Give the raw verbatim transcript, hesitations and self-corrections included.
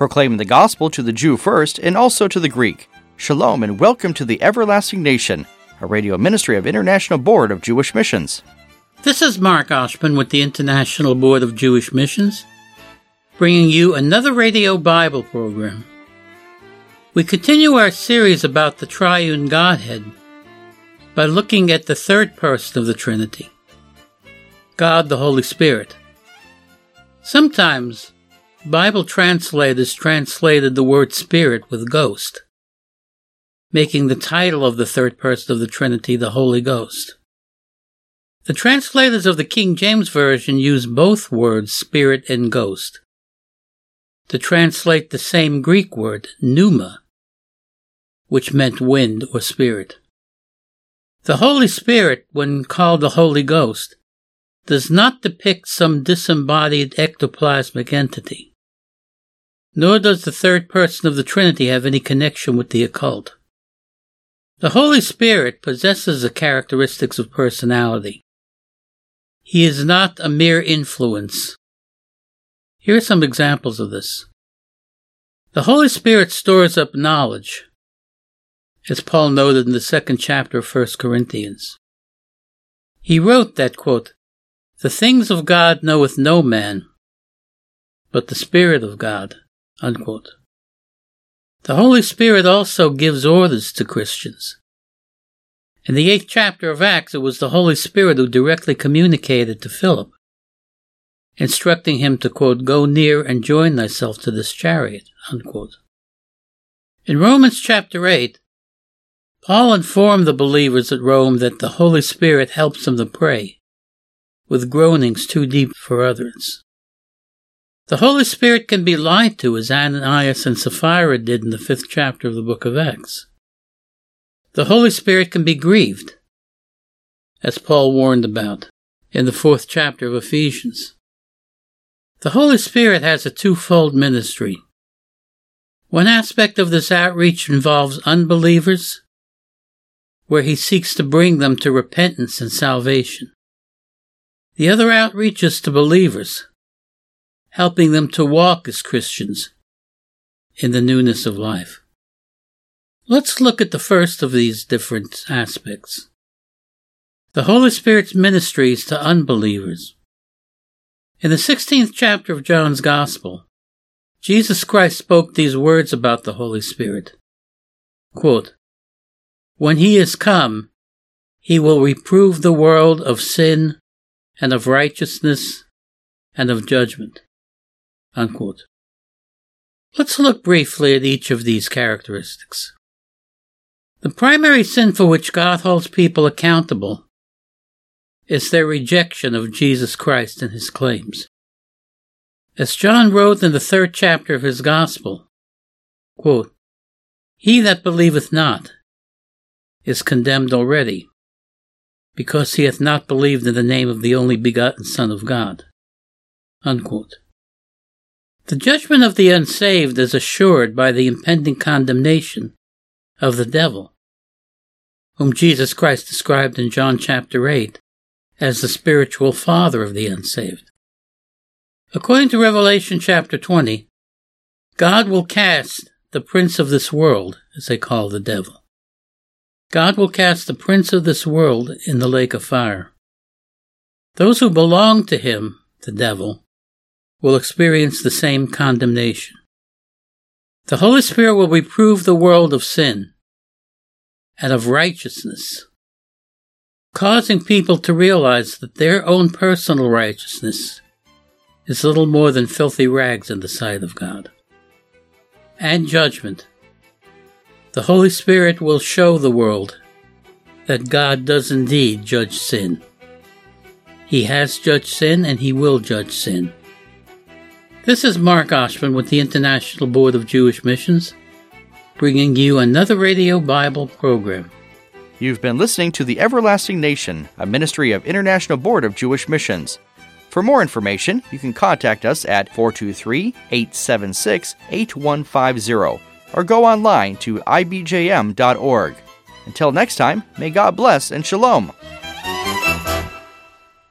proclaiming the gospel to the Jew first and also to the Greek. Shalom and welcome to the Everlasting Nation, a radio ministry of International Board of Jewish Missions. This is Mark Oshman with the International Board of Jewish Missions, bringing you another radio Bible program. We continue our series about the Triune Godhead by looking at the third person of the Trinity, God the Holy Spirit. Sometimes Bible translators translated the word Spirit with Ghost, making the title of the third person of the Trinity the Holy Ghost. The translators of the King James Version use both words, Spirit and Ghost, to translate the same Greek word, pneuma, which meant wind or spirit. The Holy Spirit, when called the Holy Ghost, does not depict some disembodied ectoplasmic entity, nor does the third person of the Trinity have any connection with the occult. The Holy Spirit possesses the characteristics of personality. He is not a mere influence. Here are some examples of this. The Holy Spirit stores up knowledge, as Paul noted in the second chapter of First Corinthians. He wrote that, quote, "The things of God knoweth no man, but the Spirit of God," unquote. The Holy Spirit also gives orders to Christians. In the eighth chapter of Acts, it was the Holy Spirit who directly communicated to Philip, instructing him to, quote, "Go near and join thyself to this chariot," unquote. In Romans chapter eight, Paul informed the believers at Rome that the Holy Spirit helps them to pray, with groanings too deep for utterance. The Holy Spirit can be lied to, as Ananias and Sapphira did in the fifth chapter of the book of Acts. The Holy Spirit can be grieved, as Paul warned about in the fourth chapter of Ephesians. The Holy Spirit has a twofold ministry. One aspect of this outreach involves unbelievers, where he seeks to bring them to repentance and salvation. The other outreach is to believers, helping them to walk as Christians in the newness of life. Let's look at the first of these different aspects. The Holy Spirit's ministries to unbelievers. In the sixteenth chapter of John's Gospel, Jesus Christ spoke these words about the Holy Spirit. Quote, "When he is come, he will reprove the world of sin and of righteousness and of judgment." Unquote. Let's look briefly at each of these characteristics. The primary sin for which God holds people accountable is their rejection of Jesus Christ and his claims. As John wrote in the third chapter of his Gospel, quote, "He that believeth not is condemned already, because he hath not believed in the name of the only begotten Son of God." Unquote. The judgment of the unsaved is assured by the impending condemnation of the devil, whom Jesus Christ described in John chapter eight as the spiritual father of the unsaved. According to Revelation chapter twenty, God will cast the prince of this world, as they call the devil. God will cast the prince of this world in the lake of fire. Those who belong to him, the devil, will experience the same condemnation. The Holy Spirit will reprove the world of sin and of righteousness, causing people to realize that their own personal righteousness is little more than filthy rags in the sight of God. And judgment. The Holy Spirit will show the world that God does indeed judge sin. He has judged sin and he will judge sin. This is Mark Oshman with the International Board of Jewish Missions, bringing you another Radio Bible program. You've been listening to The Everlasting Nation, a ministry of International Board of Jewish Missions. For more information, you can contact us at four two three, eight seven six, eight one five zero or go online to I B J M dot org. Until next time, may God bless and shalom.